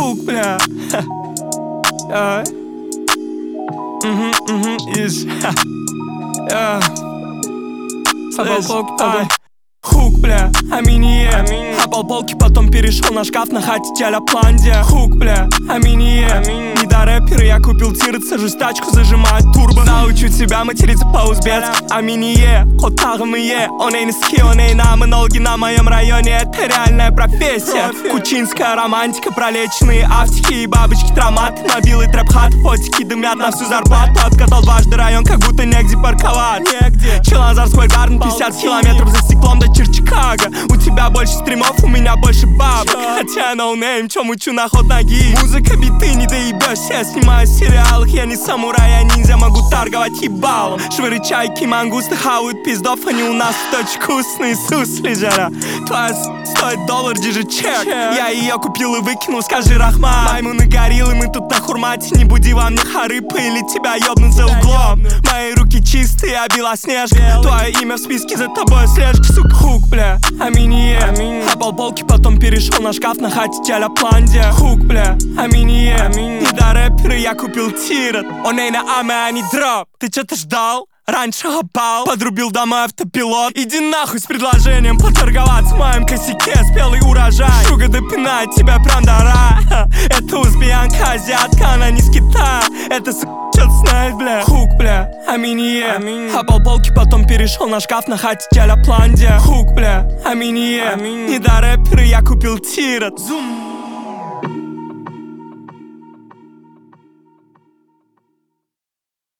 хук, бля. Иш. Хук, бля, аминие. Хапал полки, потом перешел на шкаф на хате тяля планде. Хук, бля, аминие. Не до рэпера, я купил тирет, сажусь тачку, зажимает турбо. Научу тебя материться по-узбецки. Аминие, хотагмые. Он эй ски, он эй на монологи на моем районе. Это реальная профессия. Кучинская романтика, пролеченные автики и бабочки, травматы, мобилы, трэп-хат, фотики дымят на всю зарплату. Откатал дважды район, как будто негде парковать. Челанзар, Сквайр-Гарден, 50 километров за стеклом до Чикаго. У тебя больше стримов, у меня больше бабок. Хотя ноунейм, чё мучу на ход ноги. Музыка, биты, не доебёшься. Я снимаю в сериалах, я не самурай, я ниндзя. Могу торговать ебалом. Швыры, чайки, мангусты хавают пиздов. Они у нас очень вкусные, сусли жара. Твоя стоит $1, держи чек. Я ее купил и выкинул, скажи рахман. Маймуны, гориллы, мы тут на хурмате. Не буди во мне харыпа или тебя ёбнут за углом. Мои руки чистые, а белоснежка. Твое имя в списке, за тобой слежка, сука. Хук, бля, аминие. Хапал полки, потом перешел на шкаф на хате тяля планде. Хук, бля, аминие. Не до рэпера, я купил тирет. Он эй на аме, а не дроп. Ты чё-то ждал? Раньше хапал, подрубил домой автопилот. Иди нахуй с предложением поторговаться в моем косяке. Спелый урожай, шуга допинает тебя прям до рая. Это узбиянка, азиатка, она не с Китая. Это чё-то знает, бля. Хук, бля, аминие. Хапал полки, потом перешел на шкаф на хате тяля планде. Хук, бля, аминие. Не до рэпера, я купил тирет. Зум.